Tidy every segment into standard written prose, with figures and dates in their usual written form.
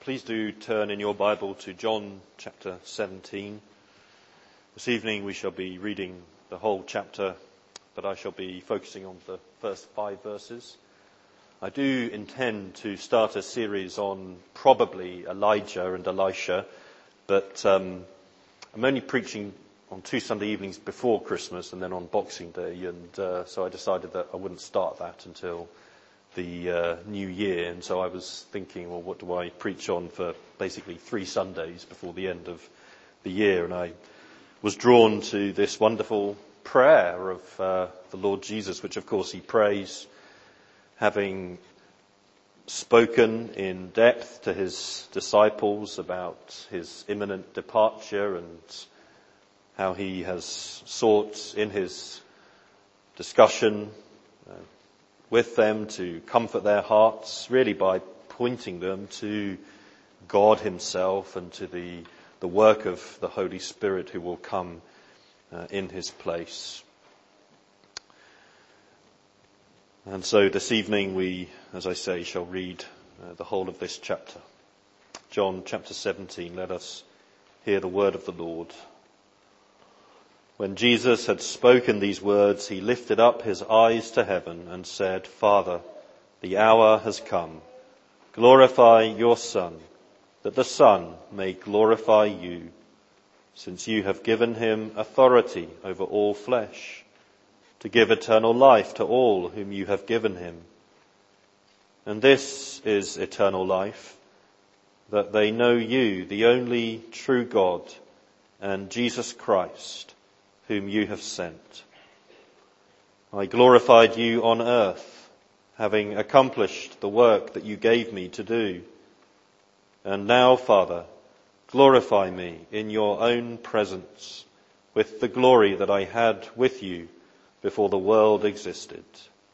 Please do turn in your Bible to John chapter 17. This evening we shall be reading the whole chapter, but I shall be focusing on the first 5 verses. I do intend to start a series on probably Elijah and Elisha, but I'm only preaching on 2 Sunday evenings before Christmas and then on Boxing Day, and so I decided that I wouldn't start that until the new year, and so I was thinking, well, what do I preach on for basically 3 Sundays before the end of the year? And I was drawn to this wonderful prayer of the Lord Jesus, which of course he prays, having spoken in depth to his disciples about his imminent departure and how he has sought in his discussion with them to comfort their hearts, really by pointing them to God himself and to the work of the Holy Spirit who will come in his place. And so this evening we, as I say, shall read the whole of this chapter. John chapter 17, let us hear the word of the Lord. When Jesus had spoken these words, he lifted up his eyes to heaven and said, Father, the hour has come. Glorify your Son, that the Son may glorify you, since you have given him authority over all flesh, to give eternal life to all whom you have given him. And this is eternal life, that they know you, the only true God, and Jesus Christ, whom you have sent. I glorified you on earth, having accomplished the work that you gave me to do. And now, Father, glorify me in your own presence with the glory that I had with you before the world existed.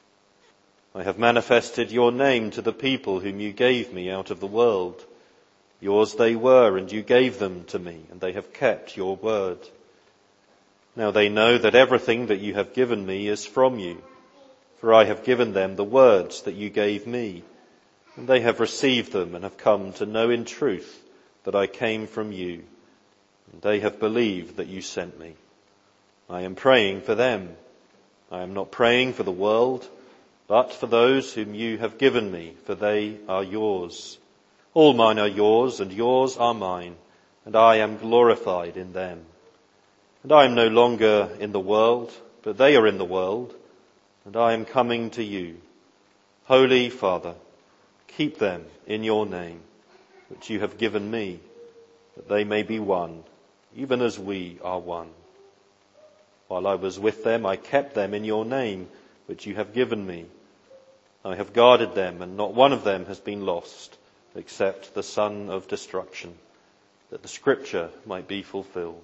I have manifested your name to the people whom you gave me out of the world. Yours they were, and you gave them to me, and they have kept your word. Now they know that everything that you have given me is from you, for I have given them the words that you gave me, and they have received them and have come to know in truth that I came from you, and they have believed that you sent me. I am praying for them. I am not praying for the world, but for those whom you have given me, for they are yours. All mine are yours, and yours are mine, and I am glorified in them. And I am no longer in the world, but they are in the world, and I am coming to you. Holy Father, keep them in your name, which you have given me, that they may be one, even as we are one. While I was with them, I kept them in your name, which you have given me. I have guarded them, and not one of them has been lost, except the son of destruction, that the scripture might be fulfilled.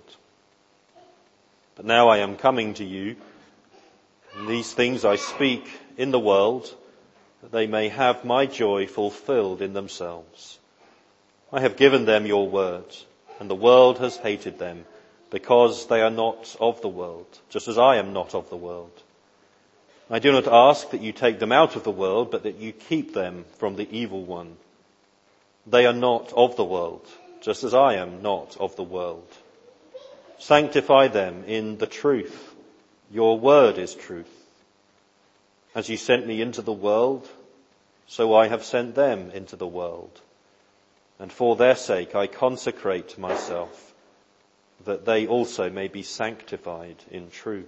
But now I am coming to you, and these things I speak in the world, that they may have my joy fulfilled in themselves. I have given them your word, and the world has hated them, because they are not of the world, just as I am not of the world. I do not ask that you take them out of the world, but that you keep them from the evil one. They are not of the world, just as I am not of the world. Sanctify them in the truth. Your word is truth. As you sent me into the world, so I have sent them into the world. And for their sake I consecrate myself, that they also may be sanctified in truth.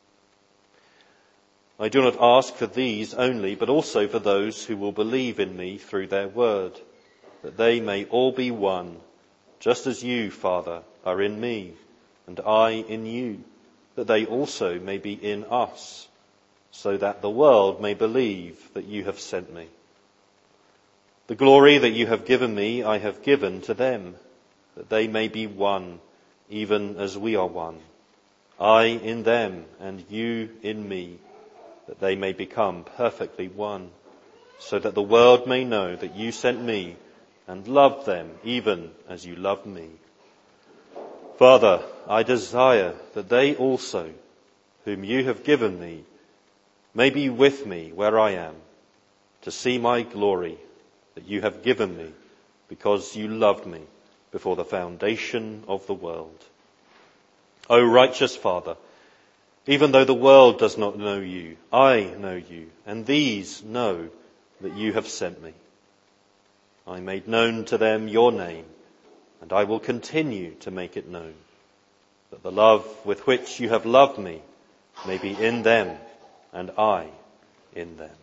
I do not ask for these only, but also for those who will believe in me through their word, that they may all be one, just as you, Father, are in me, and I in you, that they also may be in us, so that the world may believe that you have sent me. The glory that you have given me I have given to them, that they may be one, even as we are one. I in them, and you in me, that they may become perfectly one, so that the world may know that you sent me and loved them even as you loved me. Father, I desire that they also, whom you have given me, may be with me where I am, to see my glory that you have given me because you loved me before the foundation of the world. O righteous Father, even though the world does not know you, I know you, and these know that you have sent me. I made known to them your name, and I will continue to make it known, that the love with which you have loved me may be in them, and I in them.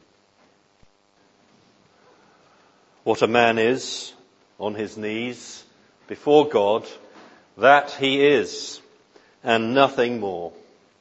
What a man is on his knees before God, that he is, and nothing more.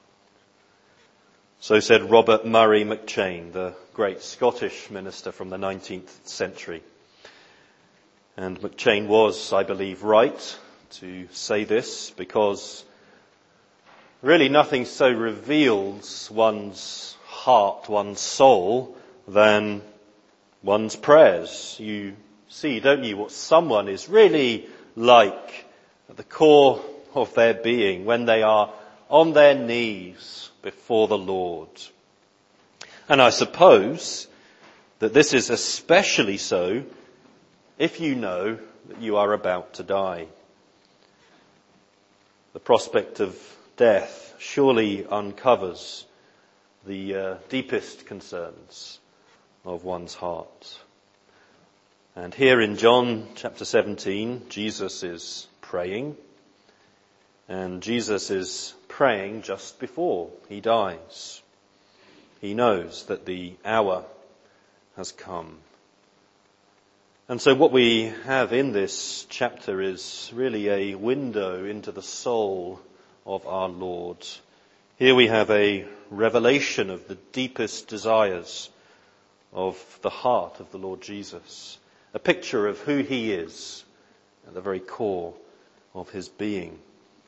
So said Robert Murray McCheyne, the great Scottish minister from the 19th century. And McCheyne was, I believe, right to say this, because really nothing so reveals one's heart, one's soul, than one's prayers. You see, don't you, what someone is really like at the core of their being when they are on their knees before the Lord. And I suppose that this is especially so if you know that you are about to die. The prospect of death surely uncovers the deepest concerns of one's heart. And here in John chapter 17, Jesus is praying. And Jesus is praying just before he dies. He knows that the hour has come. And so what we have in this chapter is really a window into the soul of our Lord. Here we have a revelation of the deepest desires of the heart of the Lord Jesus. A picture of who he is at the very core of his being.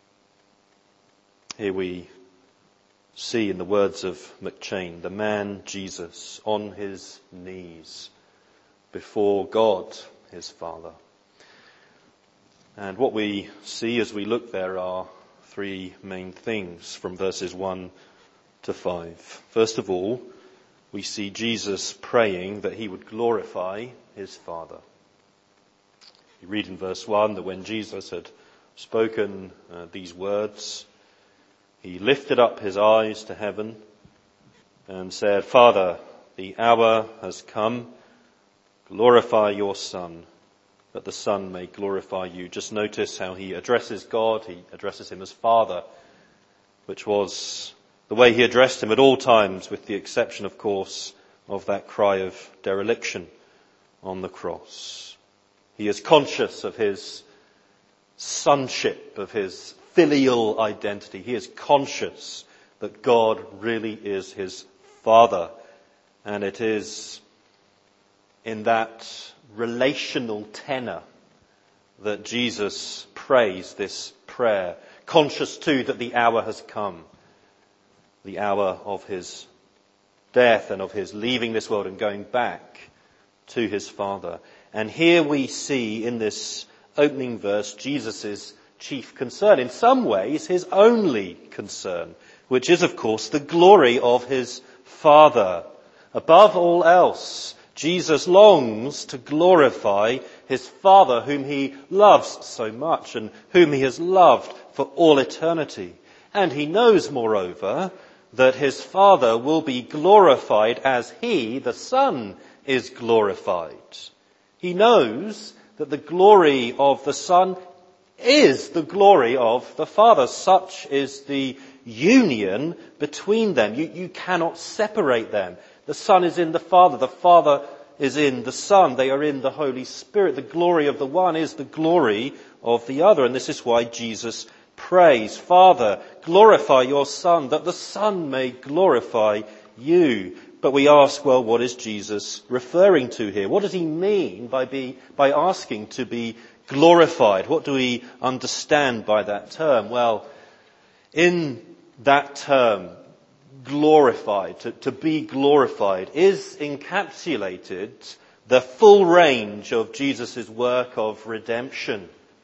Here we see in the words of McCheyne, the man Jesus on his knees before God, his Father. And what we see as we look there are three main things from verses 1 to 5. First of all, we see Jesus praying that he would glorify his Father. You read in verse 1 that when Jesus had spoken these words, he lifted up his eyes to heaven and said, Father, the hour has come. Glorify your Son, that the Son may glorify you. Just notice how he addresses God. He addresses him as Father, which was the way he addressed him at all times, with the exception, of course, of that cry of dereliction on the cross. He is conscious of his sonship, of his filial identity. He is conscious that God really is his Father. And it is in that relational tenor that Jesus prays this prayer, conscious too that the hour has come, the hour of his death and of his leaving this world and going back to his Father. And here we see in this opening verse Jesus' chief concern, in some ways his only concern, which is of course the glory of his Father. Above all else, Jesus longs to glorify his Father, whom he loves so much and whom he has loved for all eternity. And he knows, moreover, that his Father will be glorified as he, the Son, is glorified. He knows that the glory of the Son is the glory of the Father. Such is the union between them. You cannot separate them. The Son is in the Father. The Father is in the Son. They are in the Holy Spirit. The glory of the one is the glory of the other. And this is why Jesus prays, Father, glorify your Son, that the Son may glorify you. But we ask, well, what is Jesus referring to here? What does he mean by asking to be glorified? What do we understand by that term? Well, in that term, glorified, to be glorified, is encapsulated the full range of Jesus' work of redemption.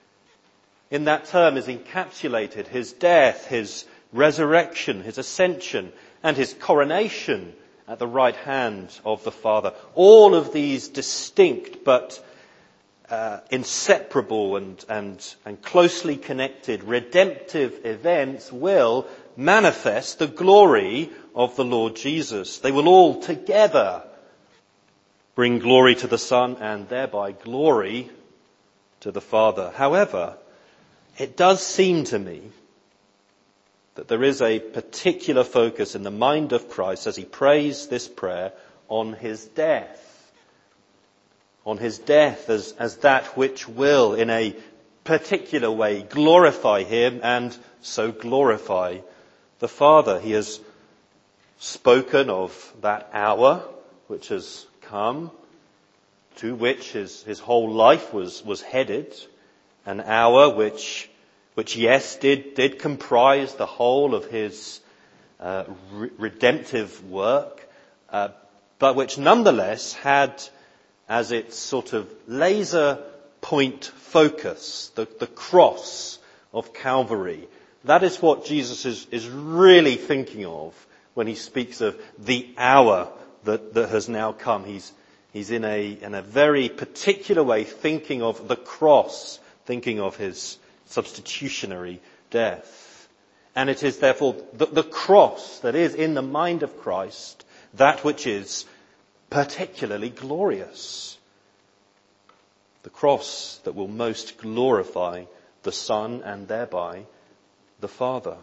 In that term is encapsulated his death, his resurrection, his ascension, and his coronation at the right hand of the Father. All of these distinct but inseparable and closely connected redemptive events will manifest the glory of the Lord Jesus. They will all together bring glory to the Son and thereby glory to the Father. However, it does seem to me that there is a particular focus in the mind of Christ as he prays this prayer on his death. On his death as that which will, in a particular way, glorify him and so glorify the Father. He has spoken of that hour which has come, to which his whole life was headed, an hour which yes, did comprise the whole of his redemptive work, but which nonetheless had as its sort of laser point focus the cross of Calvary. That is what Jesus is really thinking of when he speaks of the hour that has now come. He's in a very particular way thinking of the cross, thinking of his substitutionary death. And it is therefore the cross that is in the mind of Christ, that which is particularly glorious. The cross that will most glorify the Son and thereby the Father.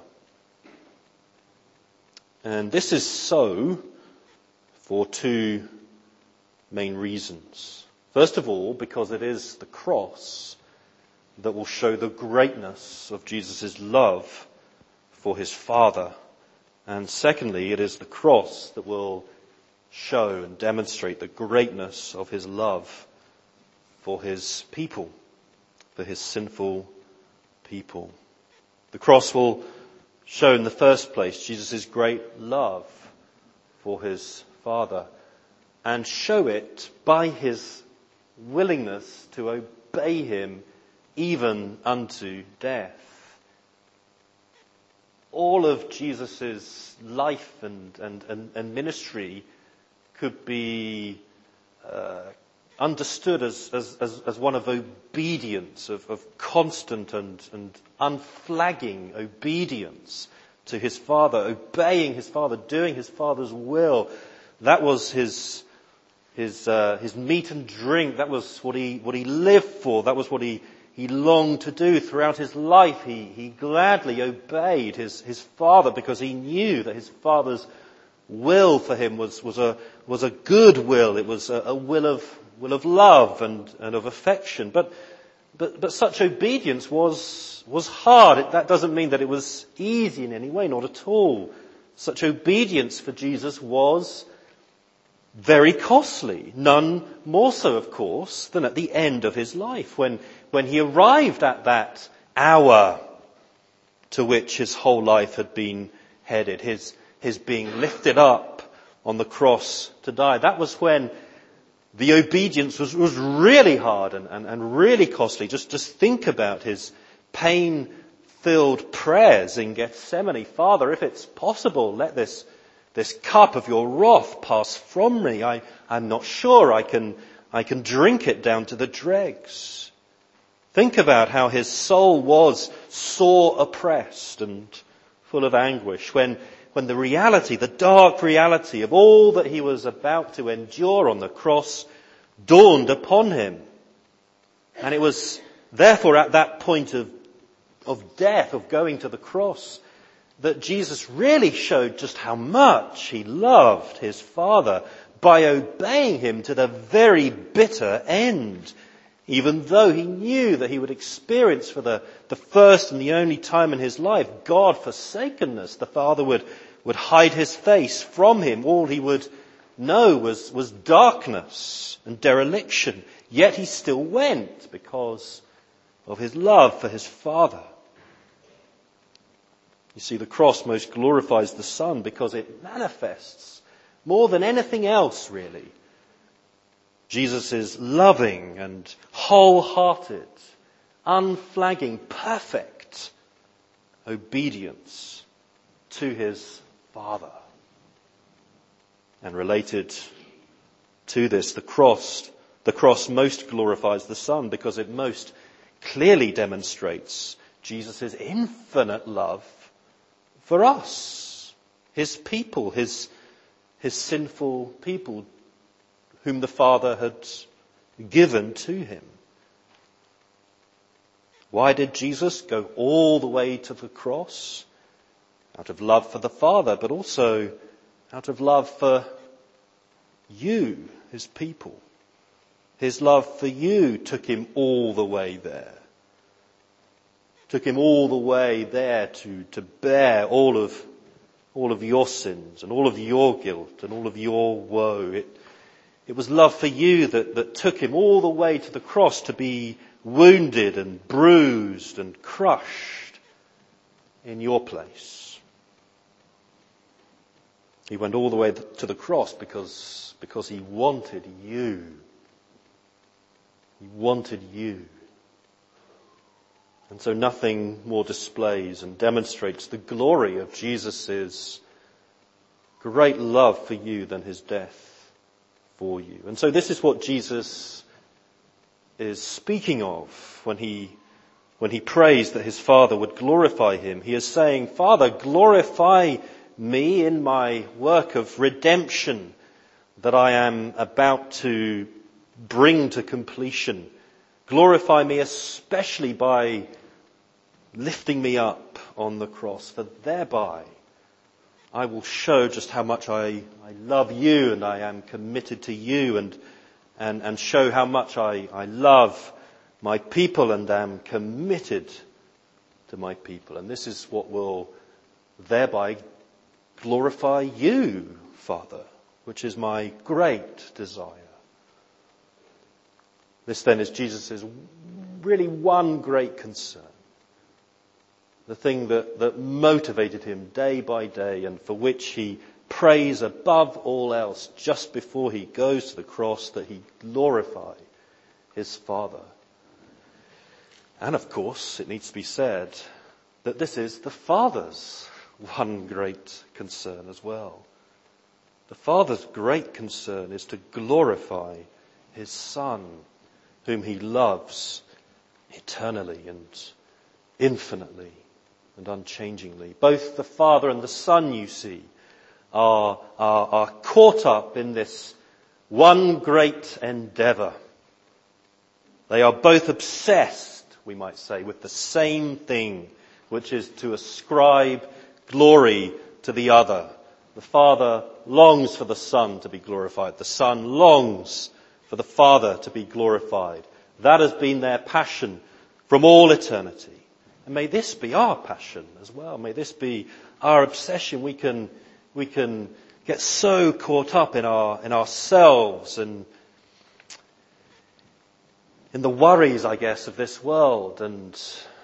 And this is so for two main reasons. First of all, because it is the cross that will show the greatness of Jesus' love for his Father. And secondly, it is the cross that will show and demonstrate the greatness of his love for his people, for his sinful people. The cross will show in the first place Jesus' great love for his Father, and show it by his willingness to obey him even unto death. All of Jesus' life and ministry could be understood as one of obedience, of constant and unflagging obedience to his Father, obeying his Father, doing his Father's will. That was his meat and drink. That was what he lived for. That was what he longed to do throughout his life. He gladly obeyed his Father because he knew that his Father's will for him was a good will. It was a will of love and of affection. But such obedience was hard. That doesn't mean that it was easy in any way, not at all. Such obedience for Jesus was very costly, none more so, of course, than at the end of his life, when he arrived at that hour to which his whole life had been headed, his being lifted up on the cross to die. That was when the obedience was really hard and really costly. Just think about his pain-filled prayers in Gethsemane. Father, if it's possible, let this cup of your wrath pass from me. I'm not sure I can drink it down to the dregs. Think about how his soul was sore oppressed and full of anguish when the reality, the dark reality of all that he was about to endure on the cross dawned upon him. And it was therefore at that point of death, of going to the cross, that Jesus really showed just how much he loved his Father by obeying him to the very bitter end. Even though he knew that he would experience for the first and the only time in his life God-forsakenness, the Father would hide his face from him. All he would know was darkness and dereliction. Yet he still went because of his love for his Father. You see, the cross most glorifies the Son because it manifests, more than anything else really, Jesus' loving and wholehearted, unflagging, perfect obedience to his Father. And related to this, the cross The cross most glorifies the Son because it most clearly demonstrates Jesus' infinite love for us, his people, his sinful people whom the Father had given to him. Why did Jesus go all the way to the cross? Out of love for the Father, but also out of love for you, his people. His love for you took him all the way there. Took him all the way there to bear all of your sins and all of your guilt and all of your woe. It was love for you that took him all the way to the cross to be wounded and bruised and crushed in your place. He went all the way to the cross because he wanted you. He wanted you. And so nothing more displays and demonstrates the glory of Jesus' great love for you than his death for you. And so this is what Jesus is speaking of when he prays that his Father would glorify him. He is saying, Father, glorify me in my work of redemption that I am about to bring to completion. Glorify me especially by lifting me up on the cross, for thereby I will show just how much I love you and I am committed to you and show how much I love my people and am committed to my people. And this is what will thereby glorify you, Father, which is my great desire. This then is Jesus' really one great concern. The thing that motivated him day by day and for which he prays above all else just before he goes to the cross, that he glorify his Father. And of course, it needs to be said that this is the Father's one great concern as well. The Father's great concern is to glorify his Son, whom he loves eternally and infinitely and unchangingly. Both the Father and the Son, you see, are caught up in this one great endeavour. They are both obsessed, we might say, with the same thing, which is to ascribe glory to the other. The Father longs for the Son to be glorified. The Son longs for the Father to be glorified. That has been their passion from all eternity. And may this be our passion as well. May this be our obsession. We can get so caught up in ourselves and in the worries, I guess, of this world and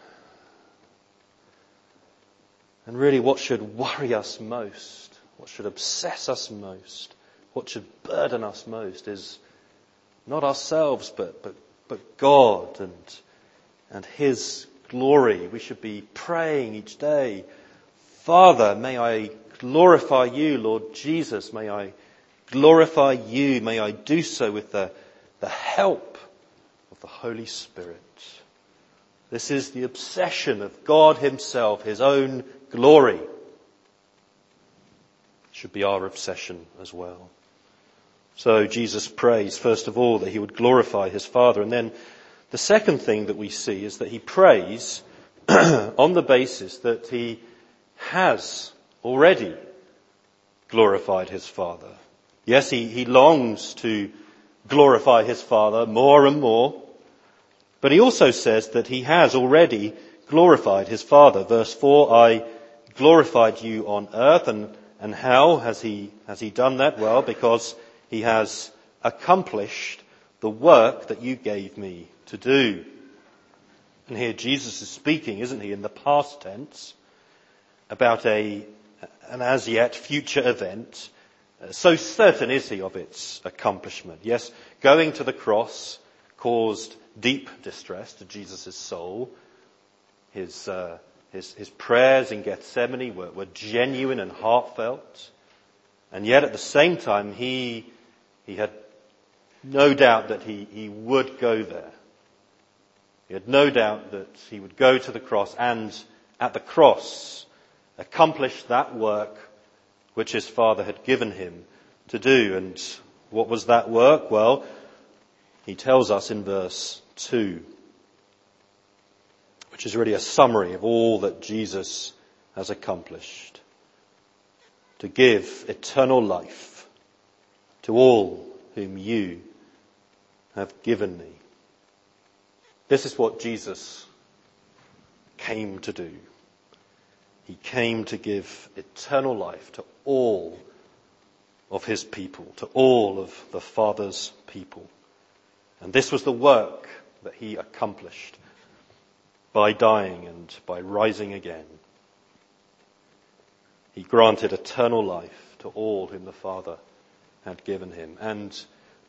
really what should worry us most, what should obsess us most, what should burden us most is not ourselves but God and his glory. We should be praying each day, Father, may I glorify you, Lord Jesus, may I glorify you, may I do so with the help of the Holy Spirit. This is the obsession of God himself, his own glory. It should be our obsession as well. So Jesus prays, first of all, that he would glorify his Father. And then the second thing that we see is that he prays on the basis that he has already glorified his Father. Yes, he longs to glorify his Father more and more, but he also says that he has already glorified his Father. Verse 4, I glorified you on earth. And how has he done that? Well, because he has accomplished the work that you gave me to do. And here Jesus is speaking, isn't he, in the past tense, about an as yet future event. So certain is he of its accomplishment. Yes, going to the cross caused deep distress to Jesus' soul. His prayers in Gethsemane were genuine and heartfelt. And yet at the same time he had no doubt that he would go there. He had no doubt that he would go to the cross and at the cross accomplish that work which his Father had given him to do. And what was that work? Well, he tells us in verse 2, which is really a summary of all that Jesus has accomplished. To give eternal life to all whom you have given me. This is what Jesus came to do. He came to give eternal life to all of his people, to all of the Father's people. And this was the work that he accomplished by dying and by rising again. He granted eternal life to all whom the Father had given him. And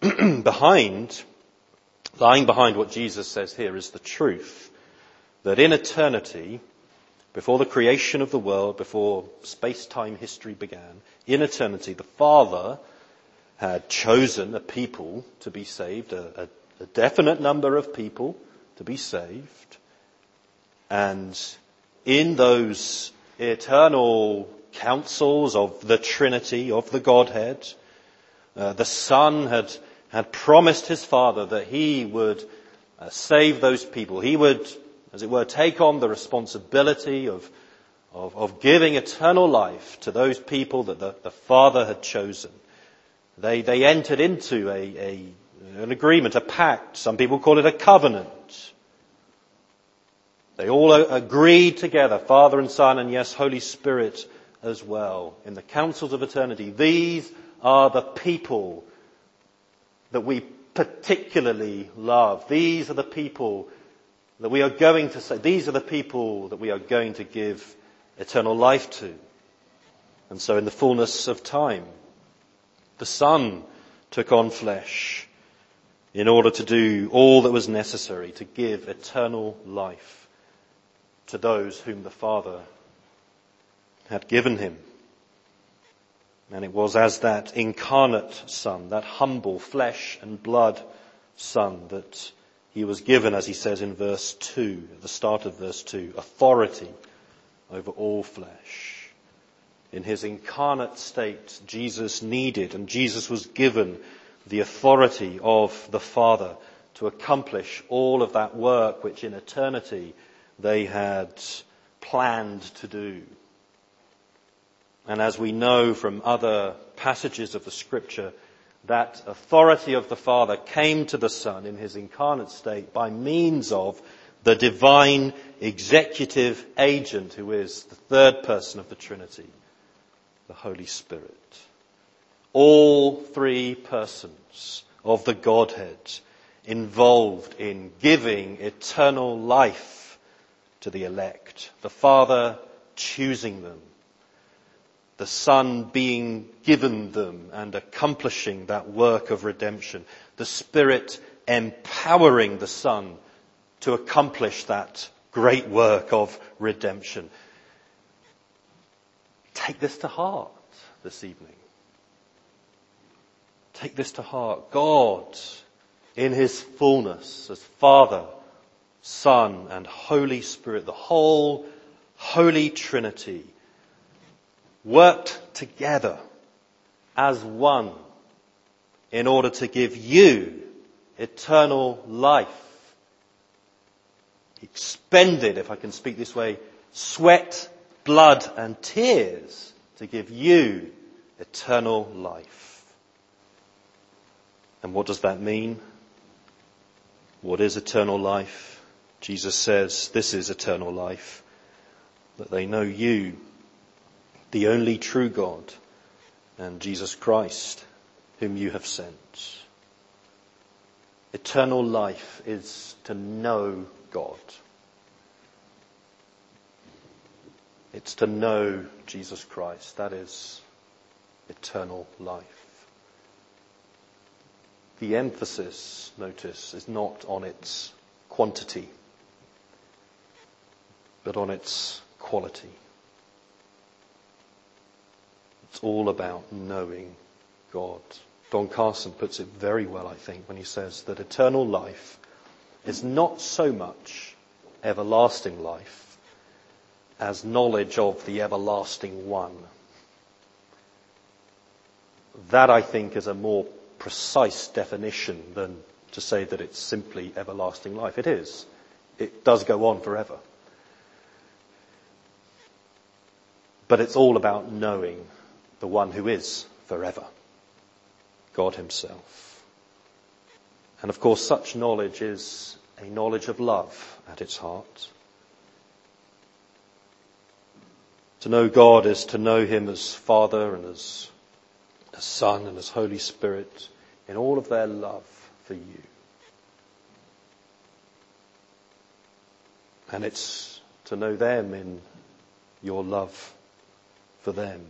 lying behind what Jesus says here is the truth that in eternity, before the creation of the world, before space-time history began, in eternity the Father had chosen a people to be saved, a definite number of people to be saved. And in those eternal councils of the Trinity, of the Godhead, the Son had promised his Father that he would save those people. He would, as it were, take on the responsibility of giving eternal life to those people that the Father had chosen. They entered into an agreement, a pact. Some people call it a covenant. They all agreed together, Father and Son, and yes, Holy Spirit as well, in the councils of eternity. These are the people that we particularly love. These are the people that we are going to say, these are the people that we are going to give eternal life to. And so in the fullness of time, the Son took on flesh in order to do all that was necessary to give eternal life to those whom the Father had given him. And it was as that incarnate Son, that humble flesh and blood Son, that he was given, as he says in verse 2, at the start of verse 2, authority over all flesh. In his incarnate state, Jesus needed and Jesus was given the authority of the Father to accomplish all of that work which in eternity they had planned to do. And as we know from other passages of the Scripture, that authority of the Father came to the Son in his incarnate state by means of the divine executive agent who is the third person of the Trinity, the Holy Spirit. All three persons of the Godhead involved in giving eternal life to the elect. The Father choosing them. The Son being given them and accomplishing that work of redemption. The Spirit empowering the Son to accomplish that great work of redemption. Take this to heart this evening. Take this to heart. God, in his fullness as Father, Son, and Holy Spirit, the whole Holy Trinity, worked together as one in order to give you eternal life. He expended, if I can speak this way, sweat, blood and tears to give you eternal life. And what does that mean? What is eternal life? Jesus says, this is eternal life, that they know you, the only true God, and Jesus Christ, whom you have sent. Eternal life is to know God. It's to know Jesus Christ. That is eternal life. The emphasis, notice, is not on its quantity, but on its quality. It's all about knowing God. Don Carson puts it very well, I think, when he says that eternal life is not so much everlasting life as knowledge of the everlasting one. That, I think, is a more precise definition than to say that it's simply everlasting life. It is. It does go on forever. But it's all about knowing the one who is forever, God himself. And of course, such knowledge is a knowledge of love at its heart. To know God is to know him as Father and as Son and as Holy Spirit in all of their love for you. And it's to know them in your love for them.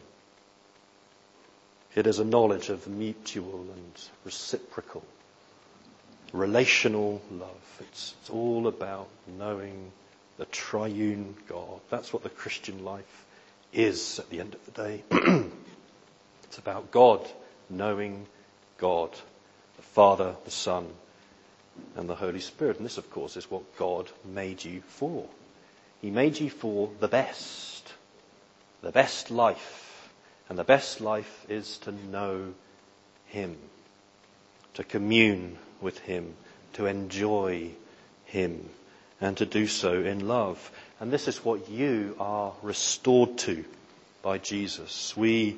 It is a knowledge of mutual and reciprocal, relational love. It's all about knowing the triune God. That's what the Christian life is at the end of the day. It's about God knowing God, the Father, the Son, and the Holy Spirit. And this, of course, is what God made you for. He made you for the best life. And the best life is to know him, to commune with him, to enjoy him, and to do so in love. And this is what you are restored to by Jesus. We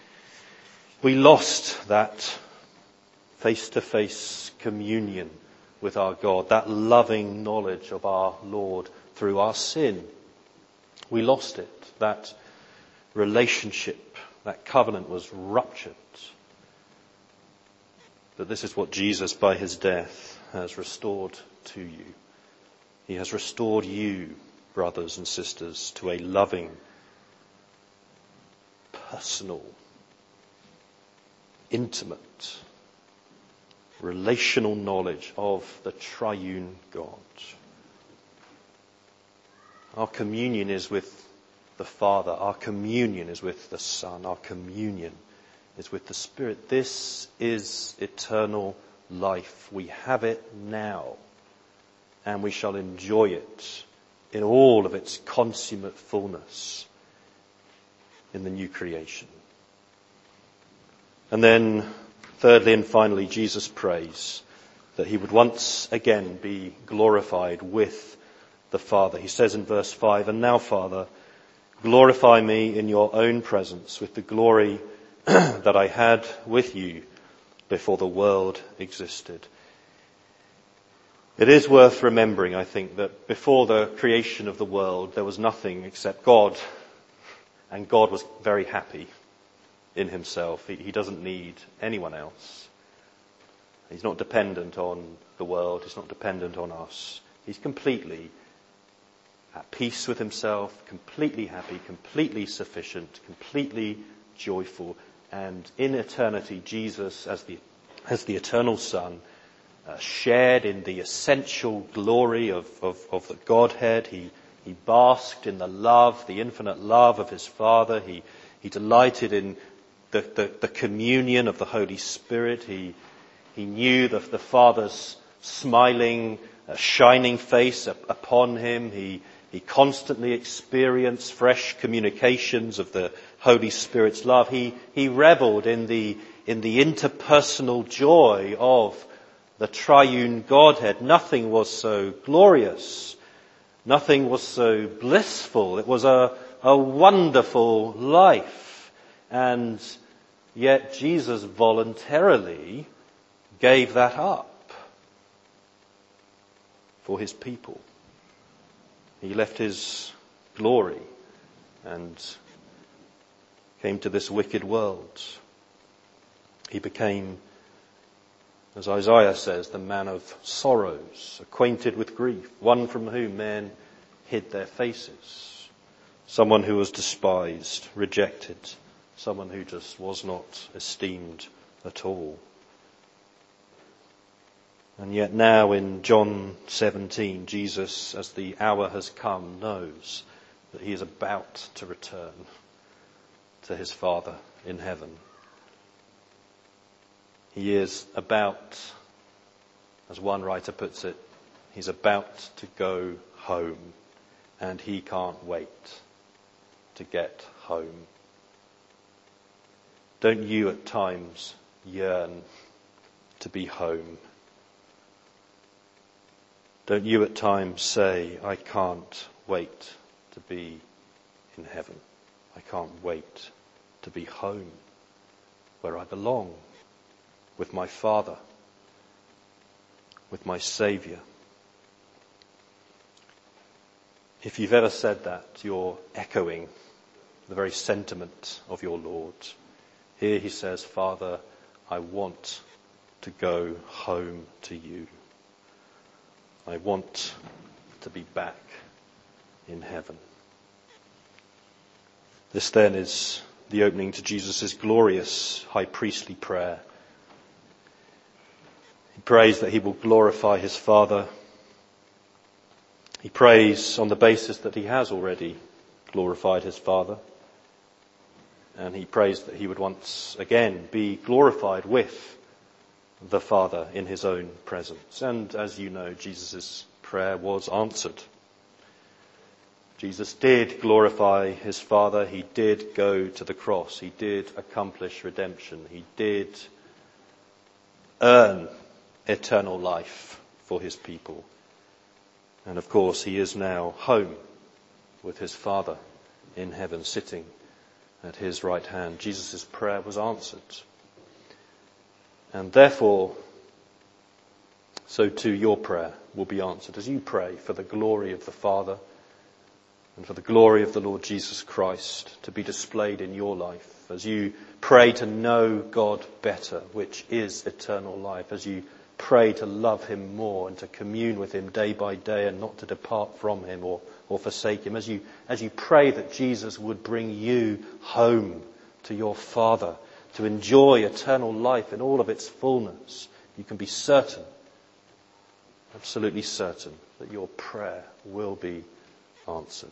lost that face-to-face communion with our God, that loving knowledge of our Lord through our sin. We lost it. That relationship, that covenant was ruptured. But this is what Jesus, by his death, has restored to you. He has restored you, brothers and sisters, to a loving, personal, intimate, relational knowledge of the triune God. Our communion is with the Father. Our communion is with the Son. Our communion is with the Spirit. This is eternal life. We have it now, and we shall enjoy it in all of its consummate fullness in the new creation. And then, thirdly and finally, Jesus prays that he would once again be glorified with the Father. He says in verse 5, "And now, Father, glorify me in your own presence with the glory that I had with you before the world existed." It is worth remembering, I think, that before the creation of the world, there was nothing except God. And God was very happy in himself. He doesn't need anyone else. He's not dependent on the world. He's not dependent on us. He's completely at peace with himself, completely happy, completely sufficient, completely joyful. And in eternity, Jesus, as the eternal Son, shared in the essential glory of the Godhead. He basked in the love, the infinite love of his Father. He delighted in the communion of the Holy Spirit. He knew the Father's smiling, shining face upon him. He constantly experienced fresh communications of the Holy Spirit's love. He reveled in the interpersonal joy of the triune Godhead. Nothing was so glorious. Nothing was so blissful. It was a wonderful life. And yet Jesus voluntarily gave that up for his people. He left his glory and came to this wicked world. He became, as Isaiah says, the man of sorrows, acquainted with grief, one from whom men hid their faces, someone who was despised, rejected, someone who just was not esteemed at all. And yet now in John 17, Jesus, as the hour has come, knows that he is about to return to his Father in heaven. He is about, as one writer puts it, he's about to go home, and he can't wait to get home. Don't you at times yearn to be home? Don't you at times say, I can't wait to be in heaven. I can't wait to be home, where I belong, with my Father, with my Saviour. If you've ever said that, you're echoing the very sentiment of your Lord. Here he says, Father, I want to go home to you. I want to be back in heaven. This then is the opening to Jesus' glorious high priestly prayer. He prays that he will glorify his Father. He prays on the basis that he has already glorified his Father. And he prays that he would once again be glorified with the Father in his own presence. And as you know, Jesus' prayer was answered. Jesus did glorify his Father. He did go to the cross. He did accomplish redemption. He did earn eternal life for his people. And of course, he is now home with his Father in heaven, sitting at his right hand. Jesus' prayer was answered. And therefore, so too your prayer will be answered as you pray for the glory of the Father and for the glory of the Lord Jesus Christ to be displayed in your life, as you pray to know God better, which is eternal life, as you pray to love him more and to commune with him day by day and not to depart from him or forsake him, as you pray that Jesus would bring you home to your Father, to enjoy eternal life in all of its fullness, you can be certain, absolutely certain, that your prayer will be answered.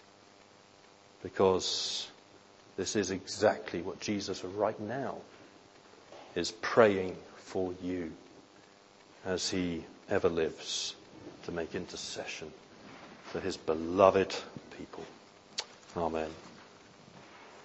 Because this is exactly what Jesus right now is praying for you as he ever lives to make intercession for his beloved people. Amen.